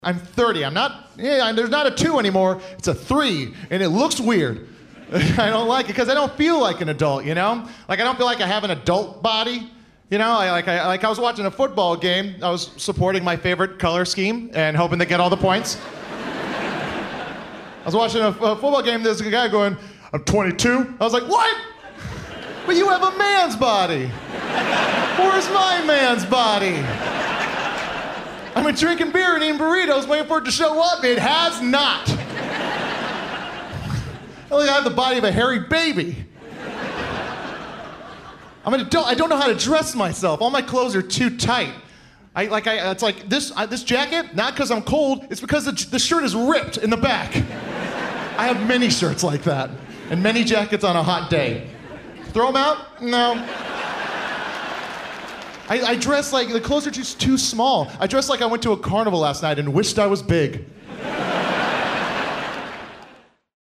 I'm 30. There's not a 2 anymore. It's a 3, and it looks weird. I don't like it because I don't feel like an adult, you know? Like, I don't feel like I have an adult body. You know, I was watching a football game. I was supporting my favorite color scheme and hoping to get all the points. I was watching a football game. There's a guy going, I'm 22. I was like, what? But you have a man's body. Where's my man's body? I've been drinking beer and eating burritos waiting for it to show up. It has not. I have the body of a hairy baby. I'm an adult. I don't know how to dress myself. All my clothes are too tight. It's like this jacket, not because I'm cold, it's because the shirt is ripped in the back. I have many shirts like that, and many jackets on a hot day. Throw them out? No. I dress like, the clothes are just too small. I dressed like I went to a carnival last night and wished I was big.